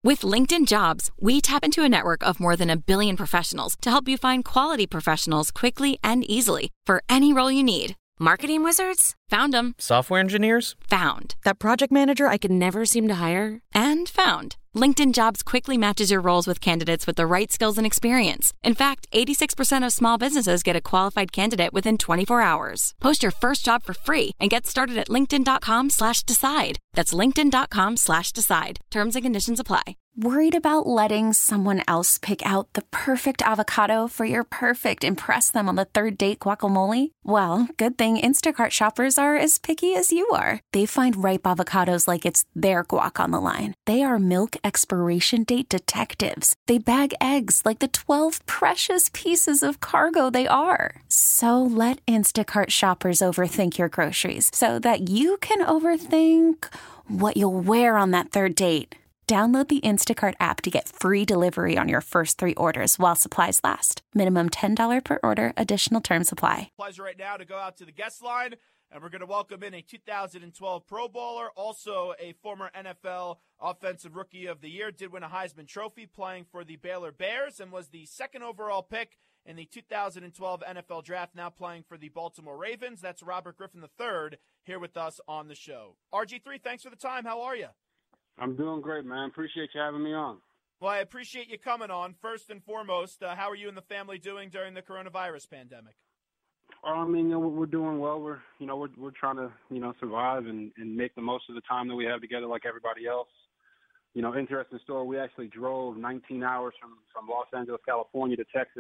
With LinkedIn Jobs, we tap into a network of more than 1 billion professionals to help you find quality professionals quickly and easily for any role you need. Marketing wizards? Found them. Software engineers? Found. That project manager I could never seem to hire? And found. LinkedIn Jobs quickly matches your roles with candidates with the right skills and experience. In fact, 86% of small businesses get a qualified candidate within 24 hours. Post your first job for free and get started at linkedin.com/decide. That's linkedin.com/decide. Terms and conditions apply. Worried about letting someone else pick out the perfect avocado for your perfect impress them on the third date guacamole? Well, good thing Instacart shoppers are as picky as you are. They find ripe avocados like it's their guac on the line. They are milk expiration date detectives. They bag eggs like the 12 precious pieces of cargo they are. So let Instacart shoppers overthink your groceries so that you can overthink what you'll wear on that third date. Download the Instacart app to get free delivery on your first 3 orders while supplies last. Minimum $10 per order. Additional terms apply. Pleasure right now to go out to the guest line, and we're going to welcome in a 2012 Pro Bowler, also a former NFL Offensive Rookie of the Year, did win a Heisman Trophy playing for the Baylor Bears, and was the second overall pick in the 2012 NFL Draft, now playing for the Baltimore Ravens. That's Robert Griffin III here with us on the show. RG3, thanks for the time. How are you? I'm doing great, man. Appreciate you having me on. Well, I appreciate you coming on. First and foremost, how are you and the family doing during the coronavirus pandemic? I mean, we're doing well. We're trying to, survive and make the most of the time that we have together like everybody else. Interesting story. We actually drove 19 hours from Los Angeles, California to Texas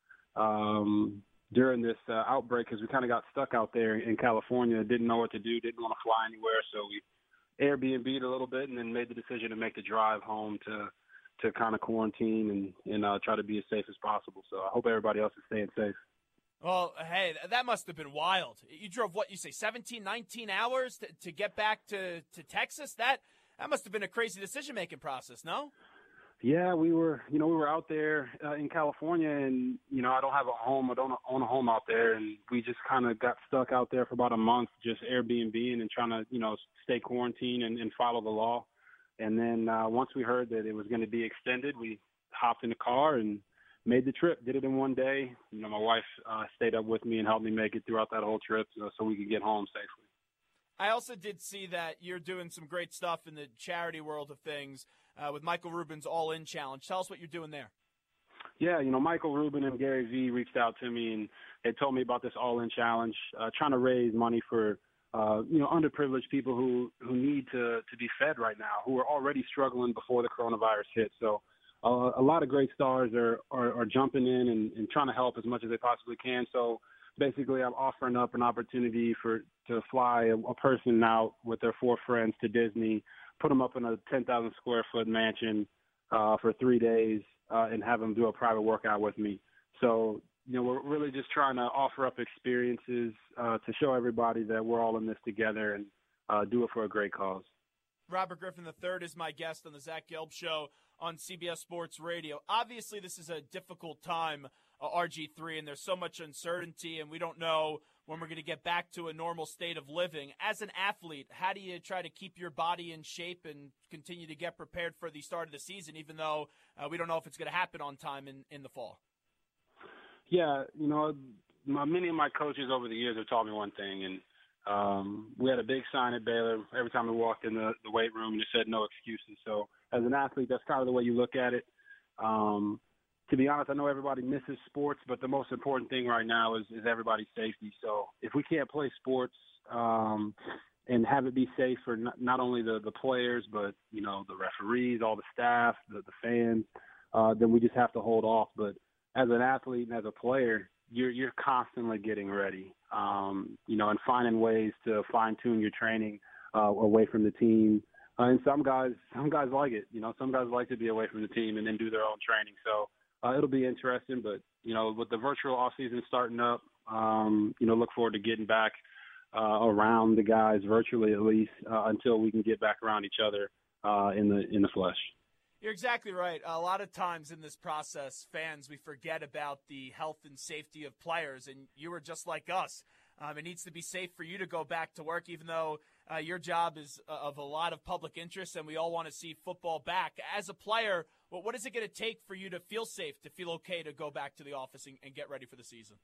during this outbreak because we kind of got stuck out there in California, didn't know what to do, didn't want to fly anywhere, so we Airbnb'd a little bit and then made the decision to make the drive home to kind of quarantine and try to be as safe as possible. So I hope everybody else is staying safe. Well, hey, that must have been wild. You drove, 17, 19 hours to get back to Texas? That must have been a crazy decision-making process, no? Yeah, we were out there in California, and, I don't have a home. I don't own a home out there, and we just kind of got stuck out there for about a month, just Airbnb and trying to, stay quarantined and follow the law. And then once we heard that it was going to be extended, we hopped in the car and made the trip, did it in one day. My wife stayed up with me and helped me make it throughout that whole trip so we could get home safely. I also did see that you're doing some great stuff in the charity world of things with Michael Rubin's All In Challenge. Tell us what you're doing there. Yeah, Michael Rubin and Gary Vee reached out to me and they told me about this All In Challenge, trying to raise money for, underprivileged people who need to be fed right now, who are already struggling before the coronavirus hit. So a lot of great stars are jumping in and trying to help as much as they possibly can. So basically, I'm offering up an opportunity to fly a person out with their 4 friends to Disney, put them up in a 10,000 square foot mansion for 3 days, and have them do a private workout with me. So, we're really just trying to offer up experiences to show everybody that we're all in this together and do it for a great cause. Robert Griffin III is my guest on the Zach Gelb Show on CBS Sports Radio. Obviously, this is a difficult time, RG3, and there's so much uncertainty, and we don't know when we're going to get back to a normal state of living. As an athlete, how do you try to keep your body in shape and continue to get prepared for the start of the season, even though we don't know if it's going to happen on time in the fall? Yeah, many of my coaches over the years have taught me one thing, and we had a big sign at Baylor every time we walked in the weight room, and it said no excuses. So as an athlete, that's kind of the way you look at it. To be honest, I know everybody misses sports, but the most important thing right now is everybody's safety. So if we can't play sports and have it be safe for not only the players, but, the referees, all the staff, the fans, then we just have to hold off. But as an athlete and as a player, you're constantly getting ready, and finding ways to fine-tune your training away from the team. And some guys like it. Some guys like to be away from the team and then do their own training. So it'll be interesting. But, with the virtual offseason starting up, look forward to getting back around the guys virtually at least until we can get back around each other in the flesh. You're exactly right. A lot of times in this process, fans, we forget about the health and safety of players, and you are just like us. It needs to be safe for you to go back to work, even though your job is of a lot of public interest, and we all want to see football back. As a player, what is it going to take for you to feel safe, to feel okay to go back to the office and get ready for the season?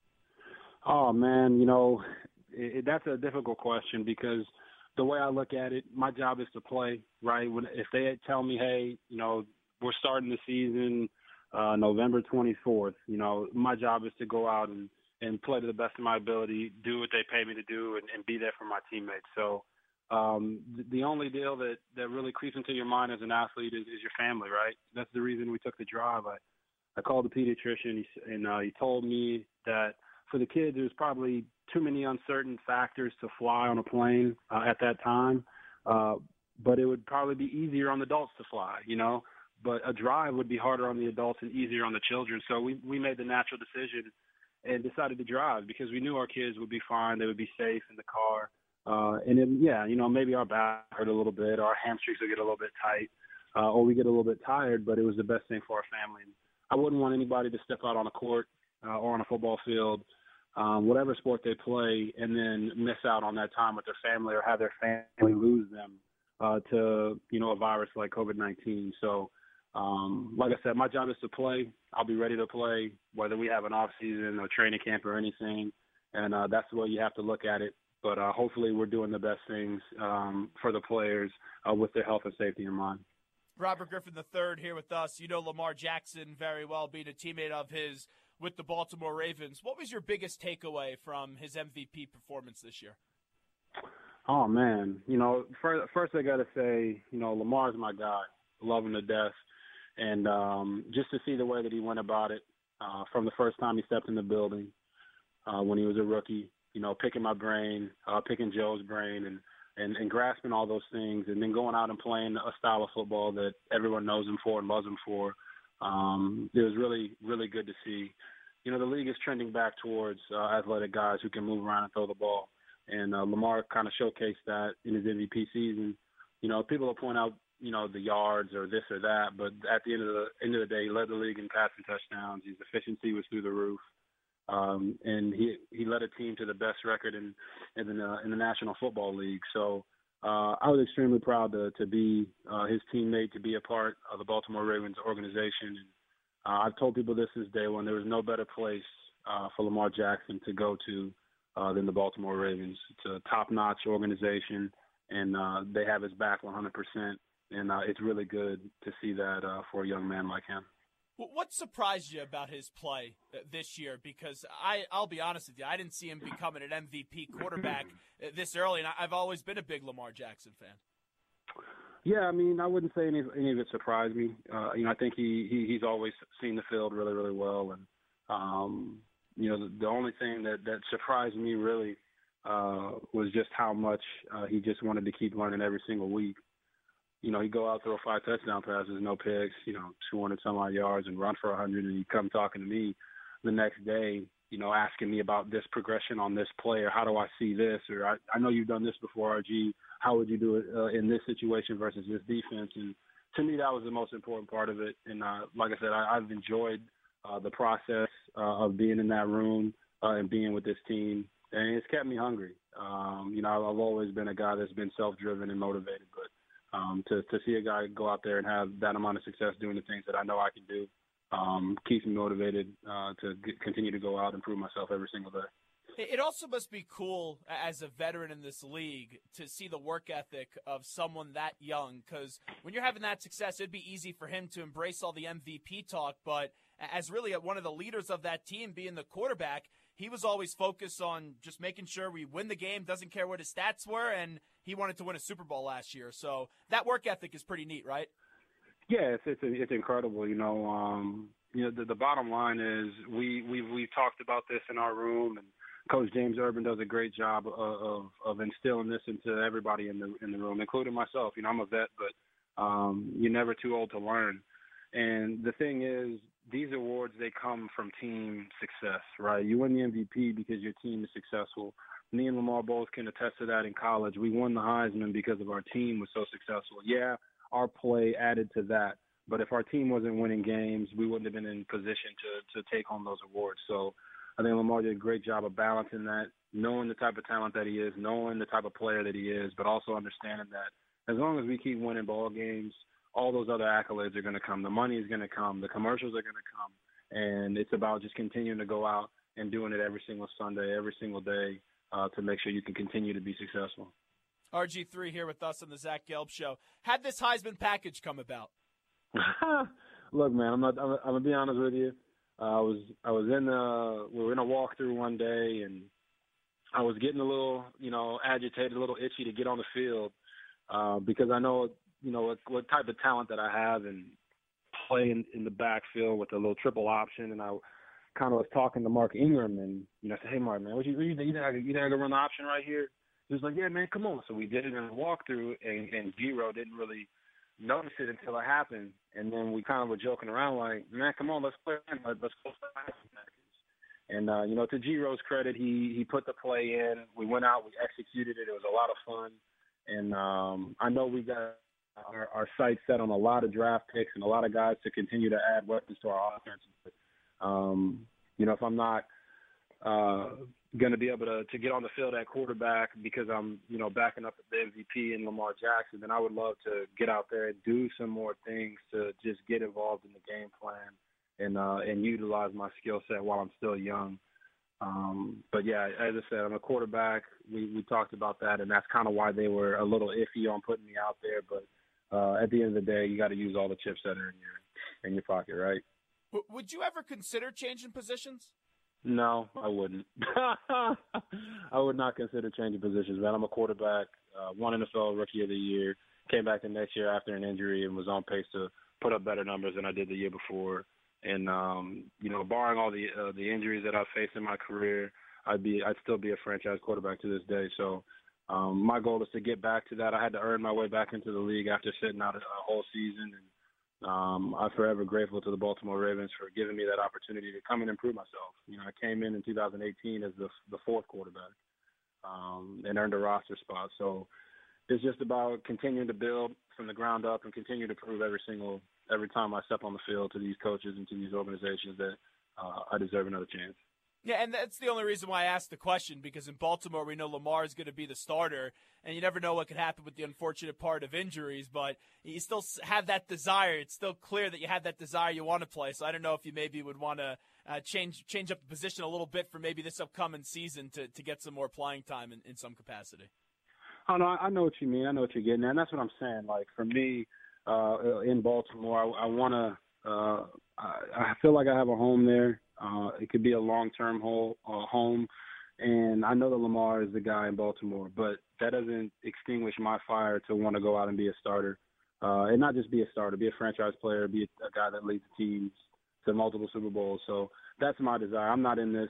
Oh, man, that's a difficult question because the way I look at it, my job is to play, right? If they tell me, hey, we're starting the season November 24th, my job is to go out and play to the best of my ability, do what they pay me to do, and be there for my teammates. So the only deal that really creeps into your mind as an athlete is your family, right? That's the reason we took the drive. I called the pediatrician, and he told me that for the kids, there's probably too many uncertain factors to fly on a plane at that time. But it would probably be easier on the adults to fly, But a drive would be harder on the adults and easier on the children. So we made the natural decision and decided to drive because we knew our kids would be fine. They would be safe in the car. And then, maybe our back hurt a little bit, or our hamstrings would get a little bit tight, or we get a little bit tired, but it was the best thing for our family. And I wouldn't want anybody to step out on a court or on a football field, whatever sport they play, and then miss out on that time with their family or have their family lose them to, a virus like COVID-19. So, like I said, my job is to play. I'll be ready to play, whether we have an off season or training camp or anything. And that's the way you have to look at it. But hopefully we're doing the best things for the players with their health and safety in mind. Robert Griffin III here with us. You know Lamar Jackson very well, being a teammate of his with the Baltimore Ravens. What was your biggest takeaway from his MVP performance this year? Oh, man. First I got to say, Lamar's my guy. Love him to death. And just to see the way that he went about it from the first time he stepped in the building when he was a rookie, picking my brain, picking Joe's brain and grasping all those things and then going out and playing a style of football that everyone knows him for and loves him for. It was really, really good to see. The league is trending back towards athletic guys who can move around and throw the ball. And Lamar kind of showcased that in his MVP season. People will point out, the yards or this or that, but at the end of the day, he led the league in passing touchdowns. His efficiency was through the roof. And he led a team to the best record in the National Football League. So I was extremely proud to be his teammate, to be a part of the Baltimore Ravens organization. And I've told people this since day one. There was no better place for Lamar Jackson to go to than the Baltimore Ravens. It's a top-notch organization, and they have his back 100%. And it's really good to see that for a young man like him. What surprised you about his play this year? Because I'll be honest with you, I didn't see him becoming an MVP quarterback this early, and I've always been a big Lamar Jackson fan. Yeah, I wouldn't say any of it surprised me. I think he's always seen the field really, really well. And, the only thing that surprised me really was just how much he just wanted to keep learning every single week. He'd go out, throw 5 touchdown passes, no picks, 200-some-odd yards and run for 100, and he'd come talking to me the next day, asking me about this progression on this play, or how do I see this, or I know you've done this before, RG. How would you do it in this situation versus this defense? And to me, that was the most important part of it. And like I said, I've enjoyed the process of being in that room and being with this team, and it's kept me hungry. I've always been a guy that's been self-driven and motivated, but to see a guy go out there and have that amount of success doing the things that I know I can do keeps me motivated to continue to go out and prove myself every single day. It also must be cool as a veteran in this league to see the work ethic of someone that young, because when you're having that success, it'd be easy for him to embrace all the MVP talk, but as really one of the leaders of that team, being the quarterback, he was always focused on just making sure we win the game, doesn't care what his stats were, and he wanted to win a Super Bowl last year. So that work ethic is pretty neat, right? Yeah, it's incredible. The bottom line is we've talked about this in our room, and Coach James Urban does a great job of instilling this into everybody in the room, including myself. I'm a vet, but you're never too old to learn. And the thing is, these awards, they come from team success, right? You win the MVP because your team is successful. Me and Lamar both can attest to that in college. We won the Heisman because of our team was so successful. Yeah, our play added to that. But if our team wasn't winning games, we wouldn't have been in position to take home those awards. So I think Lamar did a great job of balancing that, knowing the type of talent that he is, knowing the type of player that he is, but also understanding that as long as we keep winning ball games, all those other accolades are going to come. The money is going to come. The commercials are going to come. And it's about just continuing to go out and doing it every single Sunday, every single day to make sure you can continue to be successful. RG3 here with us on the Zach Gelb Show. How'd this Heisman package come about? Look, man, I'm gonna be honest with you. We were in a walkthrough one day, and I was getting a little, agitated, a little itchy to get on the field because I know, what type of talent that I have and play in the backfield with a little triple option. And I kind of was talking to Mark Ingram, and I said, "Hey, Mark, man, you think I can run the option right here?" He was like, "Yeah, man, come on." So we did it in a walkthrough, and Giro didn't really notice it until it happened. And then we kind of were joking around like, "Man, come on, let's play in. Let's go for the package." And, to Giro's credit, he put the play in. We went out, we executed it. It was a lot of fun. And I know we got our sights set on a lot of draft picks and a lot of guys to continue to add weapons to our offense. But, if I'm not going to be able to get on the field at quarterback because I'm, backing up the MVP and Lamar Jackson, then I would love to get out there and do some more things to just get involved in the game plan and utilize my skill set while I'm still young. But, yeah, as I said, I'm a quarterback. We talked about that, and that's kind of why they were a little iffy on putting me out there. But at the end of the day, you got to use all the chips that are in your pocket, right? Would you ever consider changing positions? No, I wouldn't. I would not consider changing positions, man. I'm a quarterback, won NFL Rookie of the Year, came back the next year after an injury and was on pace to put up better numbers than I did the year before. And, barring all the injuries that I've faced in my career, I'd still be a franchise quarterback to this day. So my goal is to get back to that. I had to earn my way back into the league after sitting out a whole season. And I'm forever grateful to the Baltimore Ravens for giving me that opportunity to come and improve myself. I came in 2018 as the fourth quarterback and earned a roster spot. So it's just about continuing to build from the ground up and continue to prove every time I step on the field to these coaches and to these organizations that I deserve another chance. Yeah, and that's the only reason why I asked the question, because in Baltimore we know Lamar is going to be the starter, and you never know what could happen with the unfortunate part of injuries, but you still have that desire. It's still clear that you have that desire you want to play, so I don't know if you maybe would want to change up the position a little bit for maybe this upcoming season to get some more playing time in some capacity. Oh, no, I know what you mean. I know what you're getting at, and that's what I'm saying. Like, for me, in Baltimore, I want to I feel like I have a home there. It could be a long-term home, and I know that Lamar is the guy in Baltimore, but that doesn't extinguish my fire to want to go out and be a starter, and not just be a starter, be a franchise player, be a guy that leads teams to multiple Super Bowls. So that's my desire. I'm not in this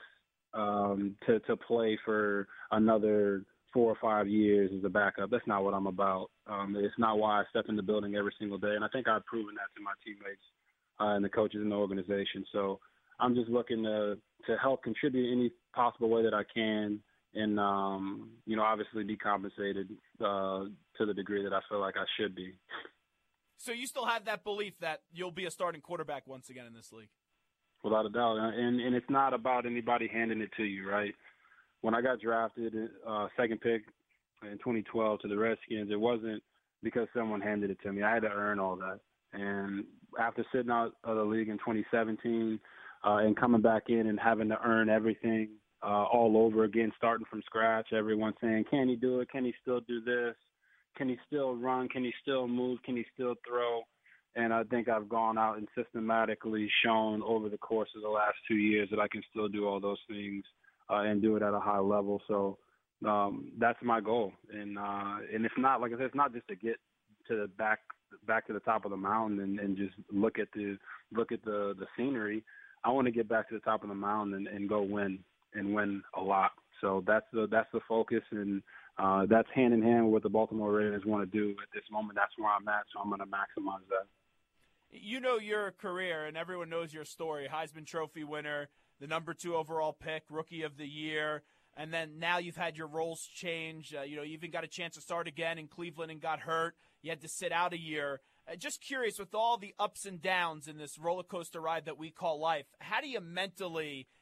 to play for another 4 or 5 years as a backup. That's not what I'm about. It's not why I step in the building every single day, and I think I've proven that to my teammates and the coaches in the organization. So I'm just looking to help contribute any possible way that I can and, obviously be compensated to the degree that I feel like I should be. So you still have that belief that you'll be a starting quarterback once again in this league? Without a doubt. And it's not about anybody handing it to you, right? When I got drafted, second pick in 2012 to the Redskins, it wasn't because someone handed it to me. I had to earn all that. And after sitting out of the league in 2017 and coming back in and having to earn everything all over again, starting from scratch, everyone saying, can he do it? Can he still do this? Can he still run? Can he still move? Can he still throw? And I think I've gone out and systematically shown over the course of the last 2 years that I can still do all those things and do it at a high level. So that's my goal. And it's not, like I said, it's not just to get to the back to the top of the mountain and just look at the scenery. I want to get back to the top of the mountain and go win a lot. So that's the focus, and that's hand in hand with what the Baltimore Ravens want to do at this moment. That's where I'm at, so I'm going to maximize that. You know your career, and everyone knows your story. Heisman Trophy winner, the number 2 overall pick, Rookie of the Year, and then now you've had your roles change. You even got a chance to start again in Cleveland and got hurt. You had to sit out a year. Just curious, with all the ups and downs in this roller coaster ride that we call life, how do you mentally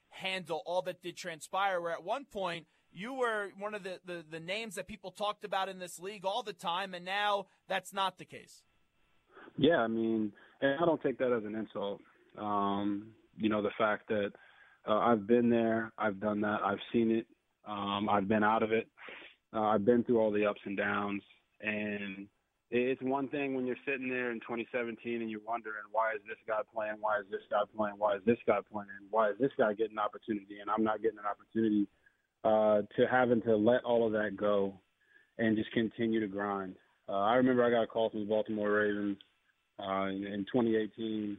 handle all that did transpire, where at one point you were one of the names that people talked about in this league all the time, and now that's not the case. Yeah, I mean, and I don't take that as an insult. The fact that I've been there, I've done that, I've seen it, I've been out of it, I've been through all the ups and downs, and it's one thing when you're sitting there in 2017 and you're wondering, why is this guy playing, why is this guy playing, why is this guy playing, why is this guy getting an opportunity and I'm not getting an opportunity, to having to let all of that go and just continue to grind. I remember I got a call from the Baltimore Ravens in 2018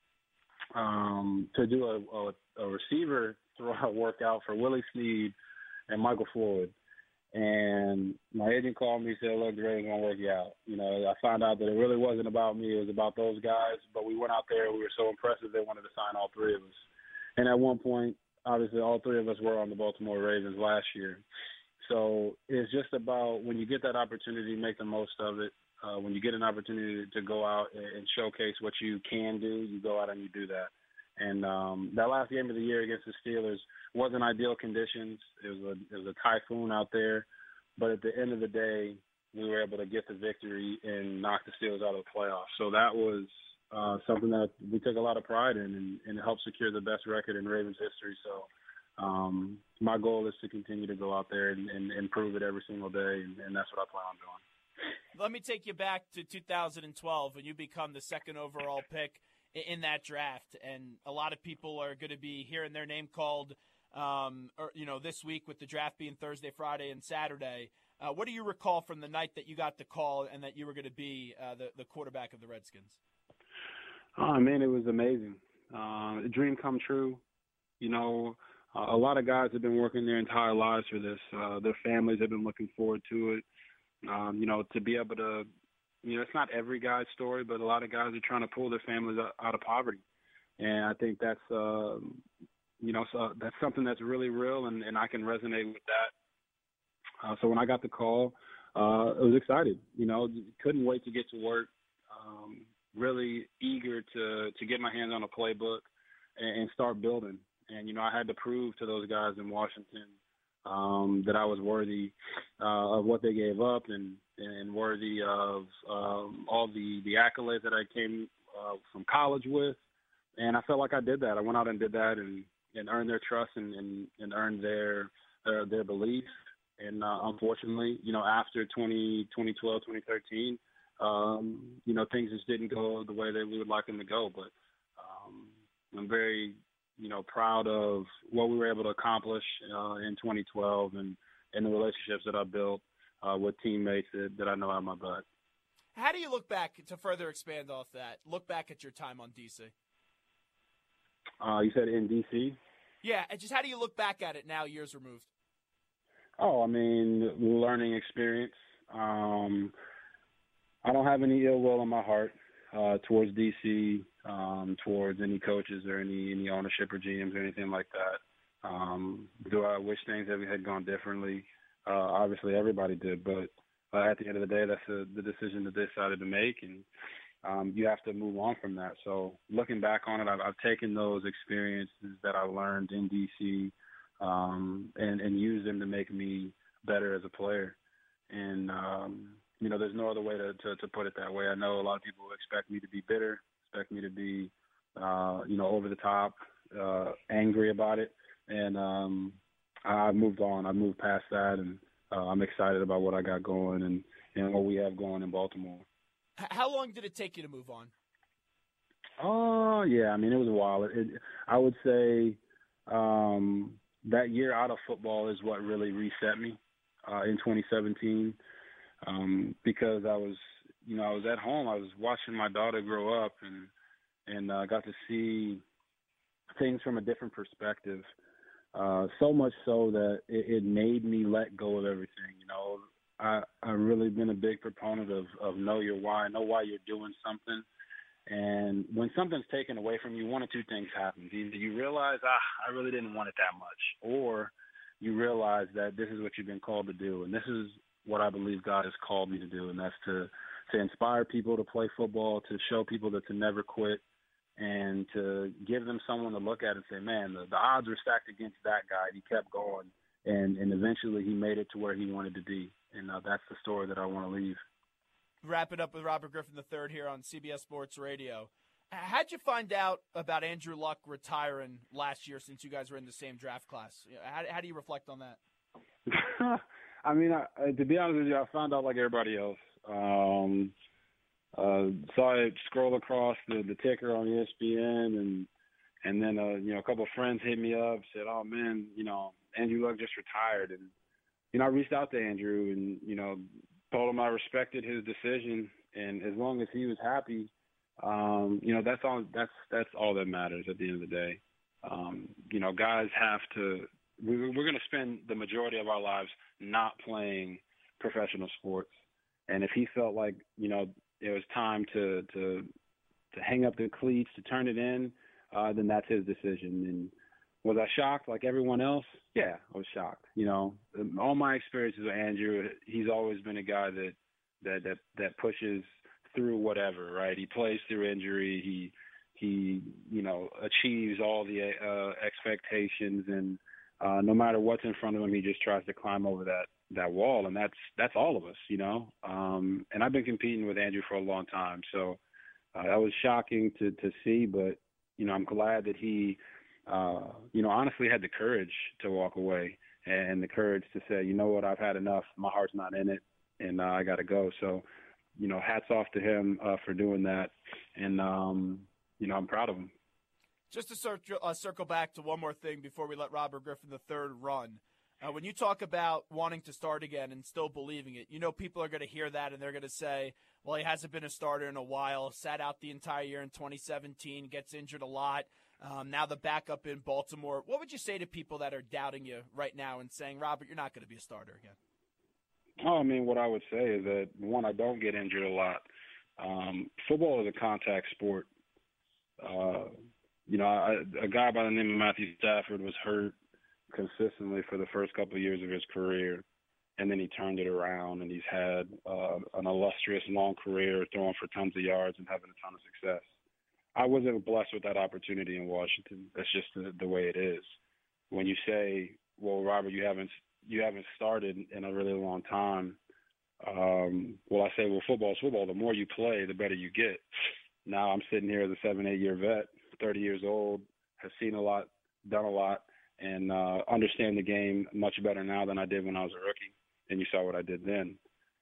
to do a receiver throw workout for Willie Snead and Michael Floyd. And my agent called me and said, look, the Ravens want to work you out. I found out that it really wasn't about me. It was about those guys. But we went out there. We were so impressive they wanted to sign all three of us. And at one point, obviously, all three of us were on the Baltimore Ravens last year. So it's just about when you get that opportunity, make the most of it. When you get an opportunity to go out and showcase what you can do, you go out and you do that. And that last game of the year against the Steelers wasn't ideal conditions. It was a typhoon out there. But at the end of the day, we were able to get the victory and knock the Steelers out of the playoffs. So that was something that we took a lot of pride in, and it helped secure the best record in Ravens history. So my goal is to continue to go out there and improve it every single day, and that's what I plan on doing. Let me take you back to 2012 when you become the second overall pick in that draft, and a lot of people are going to be hearing their name called this week with the draft being Thursday, Friday, and Saturday. What do you recall from the night that you got the call and that you were going to be the quarterback of the Redskins? Oh, man, it was amazing. A dream come true. A lot of guys have been working their entire lives for this. Their families have been looking forward to it. To be able to, it's not every guy's story, but a lot of guys are trying to pull their families out of poverty. And I think that's, so that's something that's really real, and I can resonate with that. So when I got the call, I was excited. Couldn't wait to get to work. Really eager to get my hands on a playbook and start building. And, I had to prove to those guys in Washington that I was worthy of what they gave up and worthy of all the accolades that I came from college with. And I felt like I did that. I went out and did that and earned their trust and earned their belief. And unfortunately, after 2012, 2013, things just didn't go the way that we would like them to go. But I'm very, proud of what we were able to accomplish in 2012 and the relationships that I built with teammates that I know out of my butt. How do you look back, to further expand off that, look back at your time on DC? You said in DC? Yeah, and just how do you look back at it now, years removed? Oh, I mean, learning experience. I don't have any ill will in my heart towards DC, towards any coaches or any ownership or GMs or anything like that. Do I wish things had gone differently? Obviously, everybody did, but at the end of the day, that's the decision that they decided to make, and you have to move on from that. So looking back on it, I've taken those experiences that I learned in DC and used them to make me better as a player. And there's no other way to put it that way. I know a lot of people expect me to be bitter, expect me to be, over the top, angry about it. And I've moved on. I've moved past that, and I'm excited about what I got going and what we have going in Baltimore. How long did it take you to move on? Oh, yeah. I mean, it was a while. I would say that year out of football is what really reset me in 2017. Because I was at home. I was watching my daughter grow up and got to see things from a different perspective. So much so that it made me let go of everything. I've really been a big proponent of know your why, know why you're doing something. And when something's taken away from you, one of two things happens. Either you realize, I really didn't want it that much, or you realize that this is what you've been called to do. And this is what I believe God has called me to do, and that's to inspire people to play football, to show people that to never quit, and to give them someone to look at and say, man, the odds were stacked against that guy. He kept going, and eventually he made it to where he wanted to be. And that's the story that I want to leave. Wrap it up with Robert Griffin III here on CBS Sports Radio. How'd you find out about Andrew Luck retiring last year since you guys were in the same draft class? How do you reflect on that? I mean, to be honest with you, I found out like everybody else. Saw it scroll across the ticker on ESPN, and then a couple of friends hit me up, said, "Oh man, Andrew Luck just retired," and I reached out to Andrew and told him I respected his decision, and as long as he was happy, that's all that matters at the end of the day. Guys have to. We're going to spend the majority of our lives not playing professional sports, and if he felt like it was time to hang up the cleats, to turn it in, then that's his decision. And was I shocked like everyone else? Yeah, I was shocked. All my experiences with Andrew, he's always been a guy that pushes through whatever, right? He plays through injury. He achieves all the expectations, and no matter what's in front of him, he just tries to climb over that wall, and that's all of us, And I've been competing with Andrew for a long time, so that was shocking to see. But I'm glad that he, honestly had the courage to walk away and the courage to say, you know what, I've had enough. My heart's not in it, and I got to go. So, hats off to him for doing that, and I'm proud of him. Just to circle back to one more thing before we let Robert Griffin III run. When you talk about wanting to start again and still believing it, people are going to hear that and they're going to say, well, he hasn't been a starter in a while, sat out the entire year in 2017, gets injured a lot, now the backup in Baltimore. What would you say to people that are doubting you right now and saying, Robert, you're not going to be a starter again? Oh, I mean, what I would say is that, one, I don't get injured a lot. Football is a contact sport. A guy by the name of Matthew Stafford was hurt consistently for the first couple of years of his career, and then he turned it around, and he's had an illustrious long career throwing for tons of yards and having a ton of success. I wasn't blessed with that opportunity in Washington. That's just the way it is. When you say, well, Robert, you haven't started in a really long time, well, I say, well, football is football. The more you play, the better you get. Now I'm sitting here as a 7-8 year vet, 30 years old, have seen a lot, done a lot, and understand the game much better now than I did when I was a rookie. And you saw what I did then.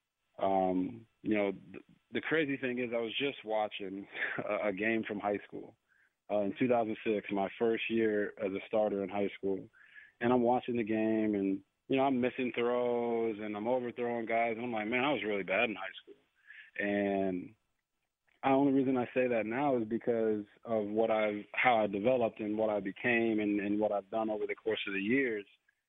The crazy thing is I was just watching a game from high school in 2006, my first year as a starter in high school. And I'm watching the game, and, I'm missing throws, and I'm overthrowing guys. And I'm like, man, I was really bad in high school. And the only reason I say that now is because of how I developed and what I became and what I've done over the course of the years.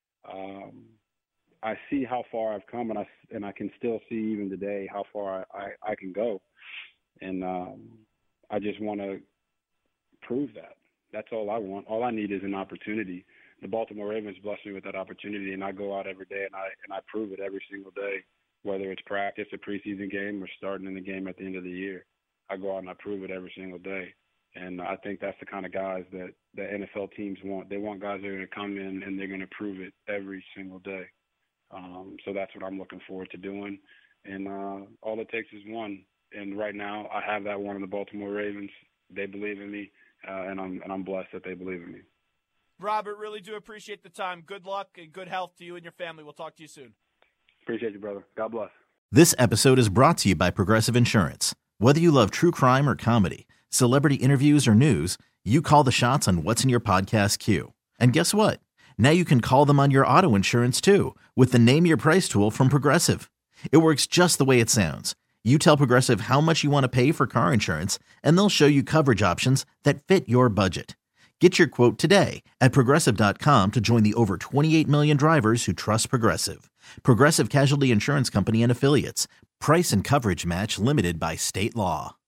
I see how far I've come, and I can still see even today how far I can go. And I just want to prove that. That's all I want. All I need is an opportunity. The Baltimore Ravens blessed me with that opportunity, and I go out every day and I prove it every single day, whether it's practice, a preseason game, or starting in the game at the end of the year. I go out and I prove it every single day. And I think that's the kind of guys that the NFL teams want. They want guys that are going to come in and they're going to prove it every single day. So that's what I'm looking forward to doing. And all it takes is one. And right now I have that one in the Baltimore Ravens. They believe in me, and I'm blessed that they believe in me. Robert, really do appreciate the time. Good luck and good health to you and your family. We'll talk to you soon. Appreciate you, brother. God bless. This episode is brought to you by Progressive Insurance. Whether you love true crime or comedy, celebrity interviews or news, you call the shots on what's in your podcast queue. And guess what? Now you can call them on your auto insurance too with the Name Your Price tool from Progressive. It works just the way it sounds. You tell Progressive how much you want to pay for car insurance, and they'll show you coverage options that fit your budget. Get your quote today at Progressive.com to join the over 28 million drivers who trust Progressive. Progressive Casualty Insurance Company and Affiliates. Price and coverage match limited by state law.